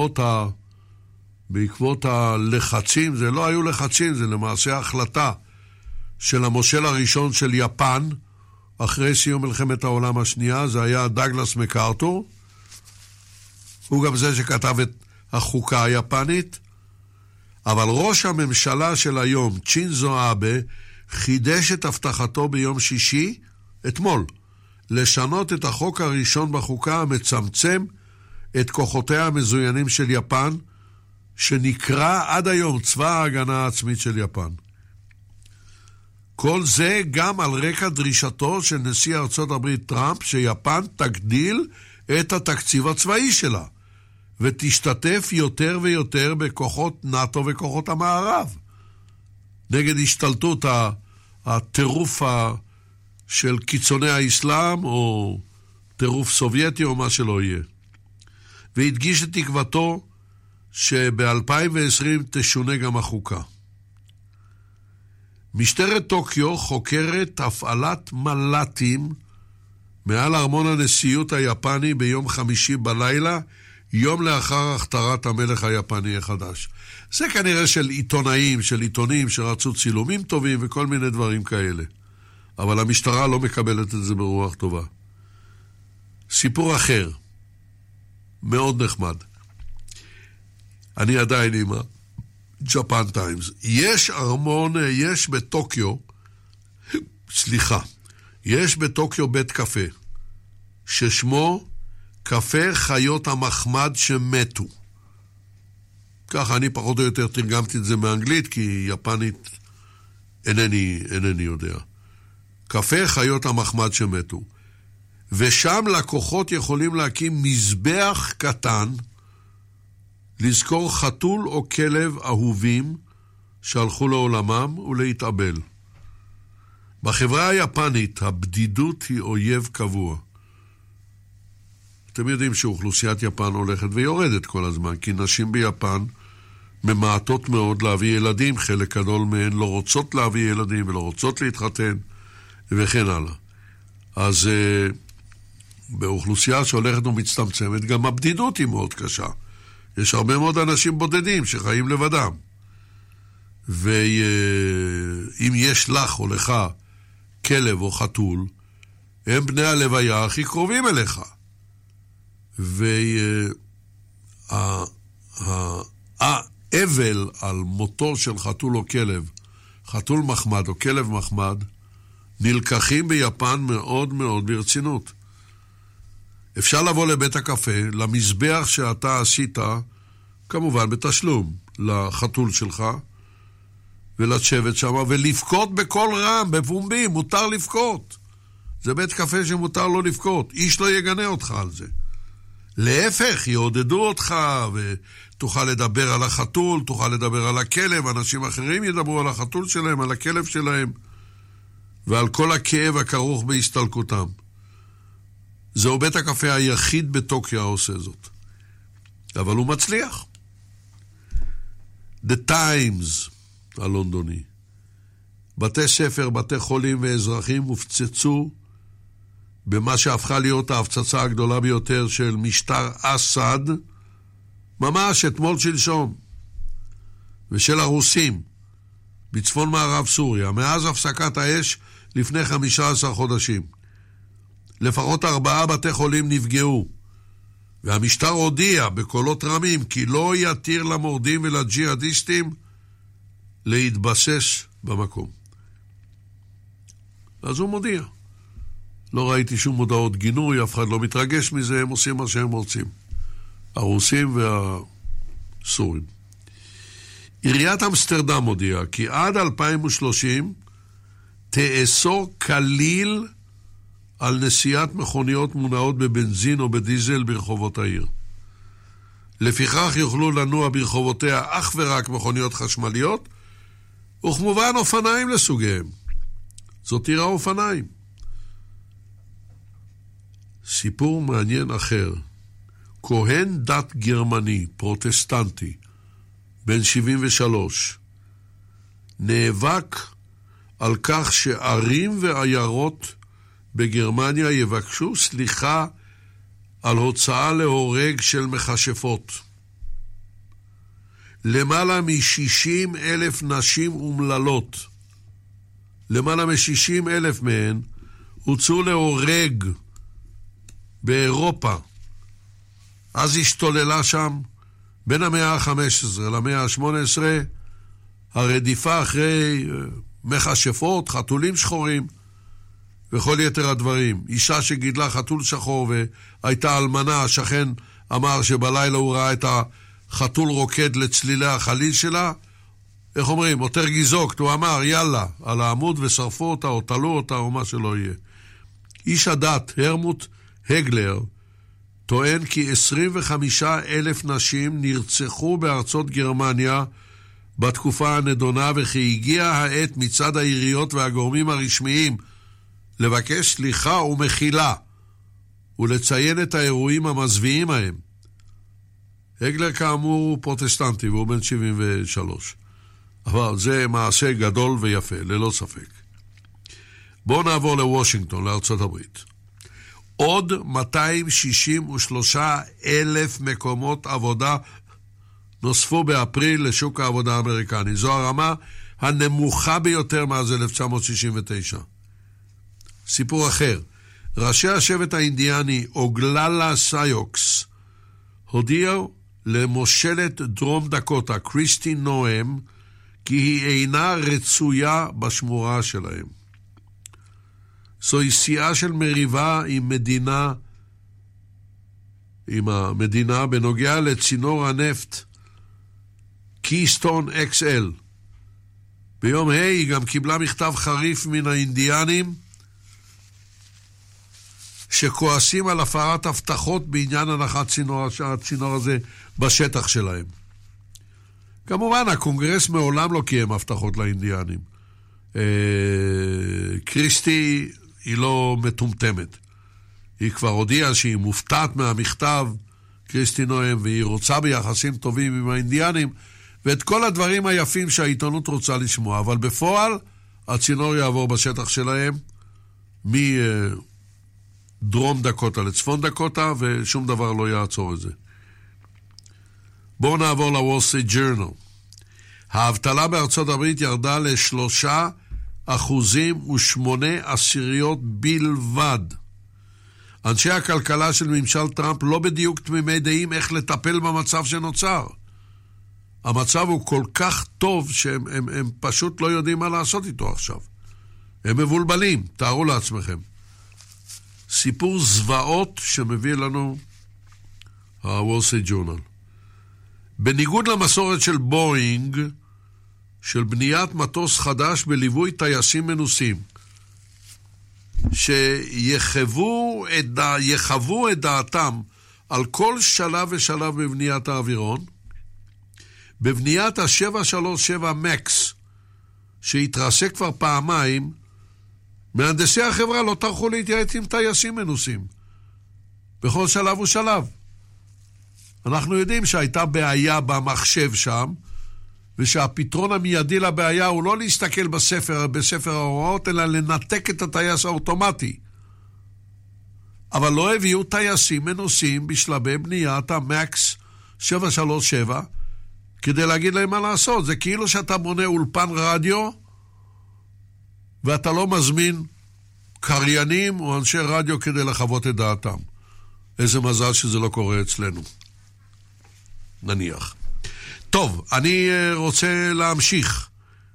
בעקבות הלחצים, זה לא היו לחצים, זה למעשה החלטה של המושל הראשון של יפן, אחרי סיום מלחמת העולם השנייה, זה היה דאגלס מקארתור, הוא גם זה שכתב את החוקה היפנית, אבל ראש הממשלה של היום, צ'ינזו אבה, חידש את הבטחתו ביום שישי, אתמול, לשנות את החוק הראשון בחוקה המצמצם את כוחותיה המזוינים של יפן, שנקרא עד היום צבא ההגנה העצמית של יפן. כל זה גם על רקע דרישתו של נשיא ארצות הברית טראמפ, שיפן תגדיל את התקציב הצבאי שלה, ותשתתף יותר ויותר בכוחות נאטו וכוחות המערב, נגד השתלטות הטירוף של קיצוני האסלאם, או טירוף סובייטי או מה שלא יהיה. והדגיש את תקוותו שב-2020 תשונה גם החוקה. משטרת טוקיו חוקרת הפעלת מל"טים מעל ארמון הנשיאות היפני ביום חמישי בלילה, יום לאחר הכתרת המלך היפני החדש. זה כנראה של עיתונאים, של עיתונים שרצו צילומים טובים וכל מיני דברים כאלה. אבל המשטרה לא מקבלת את זה ברוח טובה. סיפור אחר, מאוד נחמד. אני עדיין עם ג'פן טיימס. יש בטוקיו בית קפה, ששמו קפה חיות המחמד שמתו. ככה אני פחות או יותר תרגמתי את זה מאנגלית, כי יפנית אינני יודע. קפה חיות המחמד שמתו. ושם לקוחות יכולים להקים מזבח קטן, לזכור חתול או כלב אהובים שהלכו לעולמם ולהתאבל. בחברה היפנית הבדידות היא אויב קבוע. אתם יודעים שאוכלוסיית יפן הולכת ויורדת כל הזמן, כי נשים ביפן ממעטות מאוד להביא ילדים, חלק גדול מהן לא רוצות להביא ילדים ולא רוצות להתחתן וכן הלאה. אז באוכלוסייה שהולכת ומצטמצמת גם הבדידות היא מאוד קשה. יש הרבה מאוד אנשים בודדים שחיים לבדם. ואם יש לך או לך כלב או חתול, הם בני הלוויה הכי קרובים אליך. והאבל על מותו של חתול או כלב, חתול מחמד או כלב מחמד, נלקחים ביפן מאוד מאוד ברצינות. אפשר לבוא לבית הקפה, למזבח שאתה עשית, כמובן בתשלום, לחתול שלך, ולשבת שם, ולפקות בכל רם, בפומבי, מותר לפקות. זה בית קפה שמותר לא לפקות, איש לא יגנה אותך על זה. להפך, יעודדו אותך, ותוכל לדבר על החתול, תוכל לדבר על הכלב, אנשים אחרים ידברו על החתול שלהם, על הכלב שלהם, ועל כל הכאב הכרוך בהסתלקותם. זהו בית הקפה היחיד בטוקיו העושה זאת. אבל הוא מצליח. The Times הלונדוני. בתי ספר, בתי חולים ואזרחים הופצצו במה שהפכה להיות ההפצצה הגדולה ביותר של משטר אסד, ממש אתמול שלשום, ושל הרוסים בצפון מערב סוריה, מאז הפסקת האש לפני 15 חודשים. לפחות 4 בתי חולים נפגעו, והמשטר הודיע בקולות רמים כי לא יתיר למורדים ולג'יהאדיסטים להתבסס במקום. אז הוא מודיע. לא ראיתי שום מודעות גינוי, אף אחד לא מתרגש מזה, הם עושים מה שהם רוצים. הרוסים והסורים. עיריית אמסטרדם הודיעה כי עד 2030 תאסור כליל על נסיעת מכוניות מונעות בבנזין או בדיזל ברחובות העיר. לפיכך יוכלו לנוע ברחובותיה אך ורק מכוניות חשמליות, וכמובן אופניים לסוגיהם. זאת עיר האופניים. סיפור מעניין אחר. כהן דת גרמני, פרוטסטנטי, בן 73, נאבק על כך שערים ועיירות בגרמניה יבקשו סליחה על הוצאה להורג של מכשפות. למעלה מ-60,000 נשים אומללות, למעלה מ-60,000 מהן, הוצאו להורג באירופה. אז השתוללה שם, בין המאה ה-15 למאה ה-18, הרדיפה אחרי מכשפות, חתולים שחורים, וכל יתר הדברים. אישה שגידלה חתול שחור והייתה אלמנה, השכן אמר שבלילה הוא ראה את החתול רוקד לצלילי החליל שלה, איך אומרים, יותר גיזוקת, הוא אמר יאללה, על העמוד ושרפו אותה או תלו אותה או מה שלא יהיה. איש הדת, הרמוט הגלר, טוען כי 25,000 נשים נרצחו בארצות גרמניה בתקופה הנדונה, וכי הגיעה העת מצד העיריות והגורמים הרשמיים לבקש סליחה ומחילה ולציין את האירועים המזוויעים ההם. הגלר כאמור הוא פרוטסטנטי והוא בן 73. אבל זה מעשה גדול ויפה, ללא ספק. בואו נעבור לוושינגטון, לארצות הברית. עוד 263,000 מקומות עבודה נוספו באפריל לשוק העבודה האמריקני. זו הרמה הנמוכה ביותר מאז 1969. סיפור אחר, ראשי השבט האינדיאני אוגללה סיוקס הודיעו למושלת דרום דקוטה, קריסטי נואם, כי היא אינה רצויה בשמורה שלהם. זוהי שיאה של מריבה עם המדינה בנוגע לצינור הנפט קייסטון XL. ביום היא גם קיבלה מכתב חריף מן האינדיאנים שכועסים על הפרת הבטחות בעניין הנחת הצינור הזה בשטח שלהם. כמובן, הקונגרס מעולם לא קיים הבטחות לאינדיאנים. קריסטי היא לא מטומטמת. היא כבר הודיעה שהיא מופתעת מהמכתב, קריסטי נואם, והיא רוצה ביחסים טובים עם האינדיאנים, ואת כל הדברים היפים שהעיתונות רוצה לשמוע. אבל בפועל, הצינור יעבור בשטח שלהם, מדרום דקוטה לצפון דקוטה, ושום דבר לא יעצור את זה. בואו נעבור לוול סטריט ג'ורנל. האבטלה בארצות הברית ירדה ל3.8% בלבד. אנשי הכלכלה של ממשל טראמפ לא בדיוק תמימי דעים איך לטפל במצב שנוצר. המצב הוא כל כך טוב שהם פשוט לא יודעים מה לעשות איתו עכשיו. הם מבולבלים, תארו לעצמכם. סיפור זוועות שמביא לנו הוול סטריט ג'ורנל. בניגוד למסורת של בואינג, של בניית מטוס חדש בליווי טייסים מנוסים, שיחוו את דעתם על כל שלב ושלב בבניית האווירון, בבניית ה-737 מקס, שהתרסק כבר פעמיים, מהנדסי החברה לא טרחו להתייעץ עם טייסים מנוסים, בכל שלב ושלב. אנחנו יודעים שהייתה בעיה במחשב שם, ושהפתרון המיידי לבעיה הוא לא להסתכל בספר ההוראות, אלא לנתק את הטייס האוטומטי. אבל לא הביאו טייסים מנוסים בשלבי בניית המקס 737, כדי להגיד להם מה לעשות. זה כאילו שאתה בונה אולפן רדיו, ואתה לא מזמין קריינים או אנשי רדיו כדי לחוות את דעתם. איזה מזל שזה לא קורה אצלנו. נניח. טוב, אני רוצה להמשיך.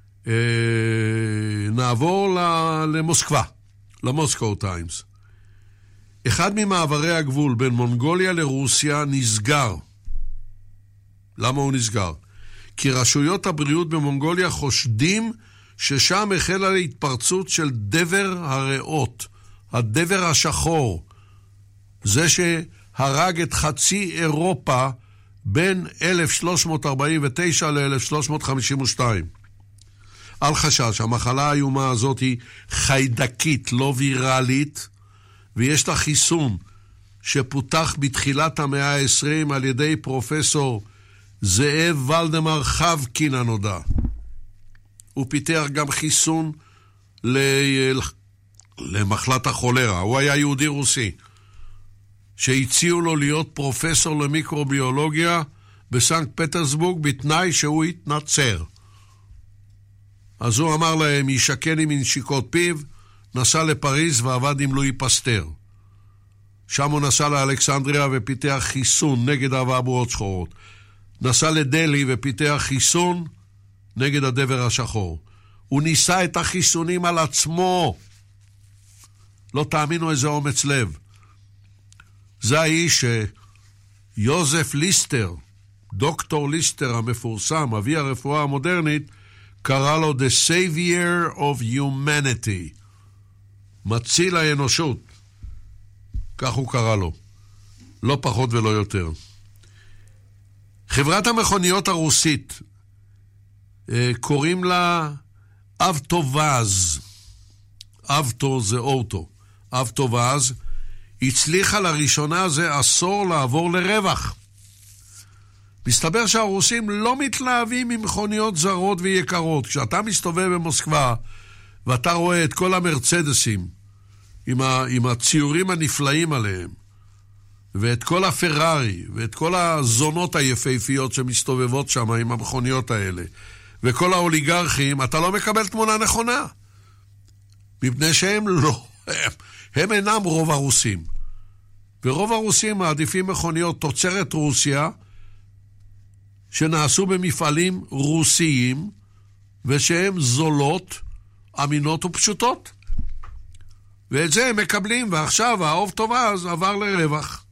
נעבור למוסקבה, למוסקו טיימס. אחד ממעברי הגבול בין מונגוליה לרוסיה נסגר. למה הוא נסגר? כי רשויות הבריאות במונגוליה חושדים ששם החלה התפרצות של דבר הריאות, הדבר השחור. זה שהרג את חצי אירופה בין 1349 ל-1352. אל חשש, המחלה האיומה הזאת היא חיידקית, לא ויראלית, ויש לה חיסון שפותח בתחילת המאה ה-20 על ידי פרופסור זאב ולדמר חבקין הנודע. הוא פיתח גם חיסון למחלת החולרה. הוא היה יהודי רוסי שהציעו לו להיות פרופסור למיקרוביולוגיה בסנקט פטרסבורג בתנאי שהוא יתנצר. אז הוא אמר להם, ישקן עם מנשיקות פיו, נסע לפריז ועבד עם לואי פסטר. שם הוא נסע לאלכסנדריה ופיתח חיסון נגד האבעבועות שחורות. נסע לדלי ופיתח חיסון נגד הדבר השחור. הוא ניסה את החיסונים על עצמו. לא תאמינו איזה אומץ לב. זה האיש שיוזף ליסטר, דוקטור ליסטר המפורסם, אבי הרפואה המודרנית, קרא לו The Savior of Humanity. מציל האנושות. כך הוא קרא לו. לא פחות ולא יותר. חברת המכוניות הרוסית, קוראים לה אבטובאז. אבטו זה אוטו. אבטובאז הצליחה לראשונה זה עשור לעבור לרווח. מסתבר שהרוסים לא מתלהבים ממכוניות זרות ויקרות. כשאתה מסתובב במוסקבה ואתה רואה את כל המרצדסים עם הציורים הנפלאים עליהם, ואת כל הפרארי, ואת כל הזונות היפהפיות שמסתובבות שם עם המכוניות האלה, וכל האוליגרכים, אתה לא מקבל תמונה נכונה. מפני שהם לא, הם אינם רוב הרוסים. ורוב הרוסים מעדיפים מכוניות תוצרת רוסיה, שנעשו במפעלים רוסיים, ושהן זולות, אמינות ופשוטות. ואת זה הם מקבלים, ועכשיו האבטובאז עבר לרווח.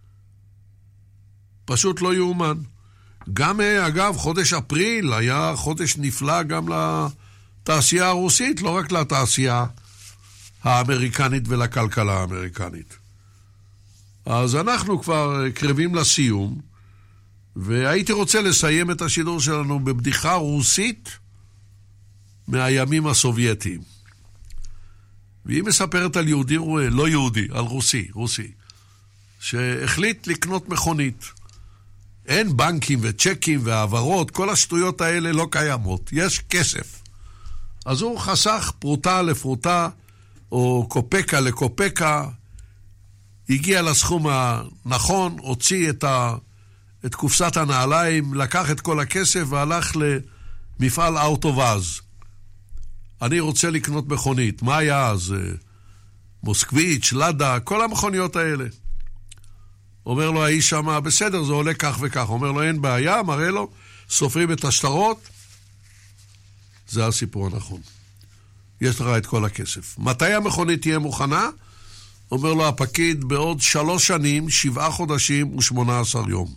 פשוט לא יאומן. גם, אגב, חודש אפריל היה חודש נפלא גם לתעשייה הרוסית, לא רק לתעשייה האמריקנית ולכלכלה האמריקנית. אז אנחנו כבר קרבים לסיום, והייתי רוצה לסיים את השידור שלנו בבדיחה רוסית מהימים הסובייטיים. והיא מספרת על יהודי, לא יהודי, על רוסי, שהחליט לקנות מכונית. אין בנקים וצ'קים והעברות, כל השטויות האלה לא קיימות, יש כסף. אז הוא חסך פרוטה לפרוטה, או קופקה לקופקה, הגיע לסכום הנכון, הוציא את קופסת הנעליים, לקח את כל הכסף והלך למפעל אוטובאז. אני רוצה לקנות מכונית. מה היה אז? מוסקביץ', לדה, כל המכוניות האלה. אומר לו האיש שמה, בסדר, זה עולה כך וכך. אומר לו, אין בעיה, מראה לו, סופרים את השטרות. זה הסיפור הנכון. יש לך את כל הכסף. מתי המכונית תהיה מוכנה? אומר לו הפקיד, בעוד 3 שנים, 7 חודשים ו18 יום.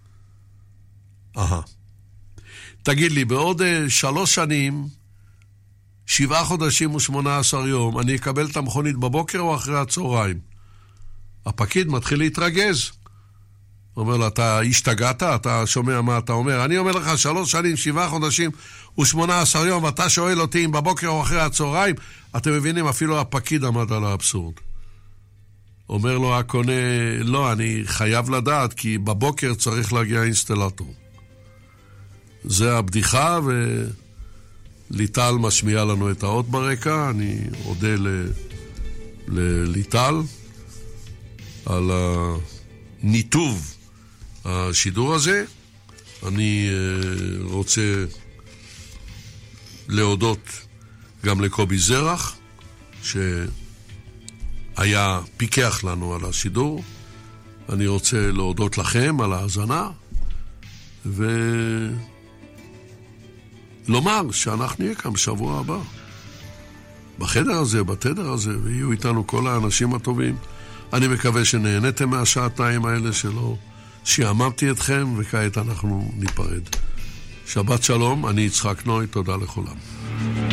תגיד לי, בעוד 3 שנים, 7 חודשים ו18 יום, אני אקבל את המכונית בבוקר או אחרי הצהריים? הפקיד מתחיל להתרגז. אומר לו, אתה השתגעת? אתה שומע מה אתה אומר? אני אומר לך 3 שנים, 7 חודשים ו18 יום, ואתה שואל אותי אם בבוקר או אחרי הצהריים? אתם מבינים, אפילו הפקיד עמד על האבסורד. אומר לו הקונה, לא, אני חייב לדעת, כי בבוקר צריך להגיע אינסטלטור. זה הבדיחה, וליטל משמיעה לנו את האות ברקע. אני אודה לליטל על הניתוב השידור הזה. אני רוצה להודות גם לקובי זרח, שהיה פיקח לנו על השידור. אני רוצה להודות לכם על ההאזנה, ולומר שאנחנו נהיה כאן בשבוע הבא. בחדר הזה, בתדר הזה, ויהיו איתנו כל האנשים הטובים. אני מקווה שנהנתם מהשעתיים האלה שלו, שיאמרתי אתכם, וכעת אנחנו ניפרד. שבת שלום, אני יצחק נוי, תודה לכולם.